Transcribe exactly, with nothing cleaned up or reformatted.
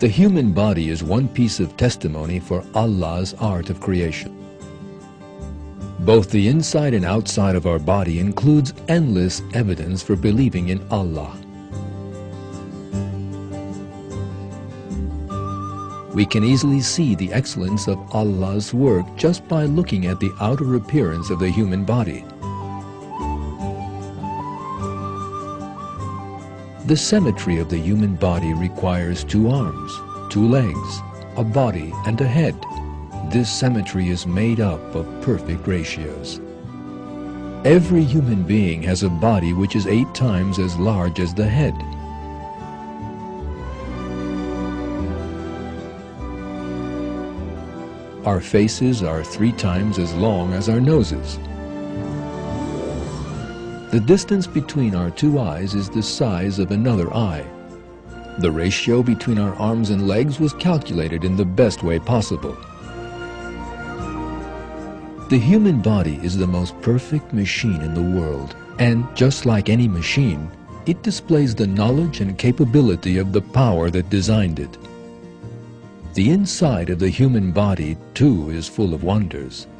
The human body is one piece of testimony for Allah's art of creation. Both the inside and outside of our body includes endless evidence for believing in Allah. We can easily see the excellence of Allah's work just by looking at the outer appearance of the human body. The symmetry of the human body requires two arms, two legs, a body and a head. This symmetry is made up of perfect ratios. Every human being has a body which is eight times as large as the head. Our faces are three times as long as our noses. The distance between our two eyes is the size of another eye. The ratio between our arms and legs was calculated in the best way possible. The human body is the most perfect machine in the world, and just like any machine, it displays the knowledge and capability of the power that designed it. The inside of the human body, too, is full of wonders.